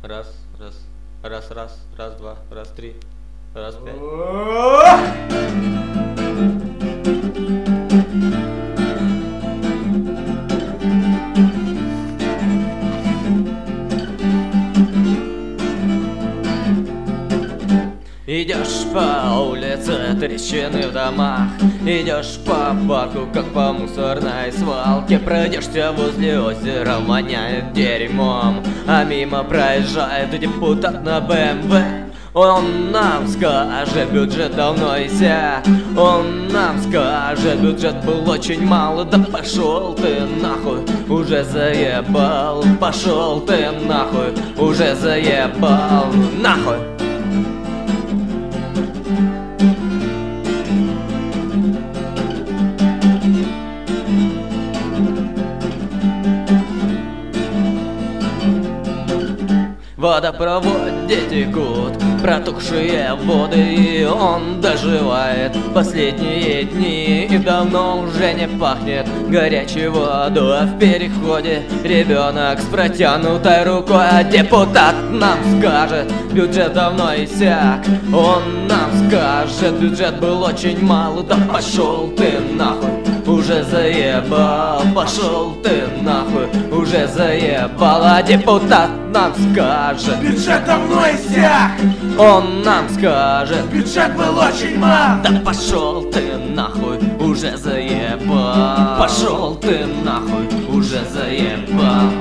Раз, раз, раз, раз, раз, два, раз, три, раз, пять. Идешь по улице, трещины в домах. Идешь по парку, как по мусорной свалке. Пройдешься возле озера, воняет дерьмом. А мимо проезжает депутат на БМВ. Он нам скажет, бюджет давно иссяк. Он нам скажет, бюджет был очень мало. Да пошел ты нахуй, уже заебал. Пошел ты нахуй, уже заебал. Нахуй. В водопроводе текут протухшие воды, и он доживает последние дни. И давно уже не пахнет горячей водой. А в переходе ребенок с протянутой рукой. А депутат нам скажет, бюджет давно иссяк. Он нам скажет, бюджет был очень мал. Да пошел ты нахуй, уже заебал. Пошел ты нахуй, уже заебал. А депутат нам скажет, бюджет давно иссяк. Он нам скажет, бюджет был очень мал. да пошел ты нахуй, уже заебал. Пошел ты нахуй, уже заебал.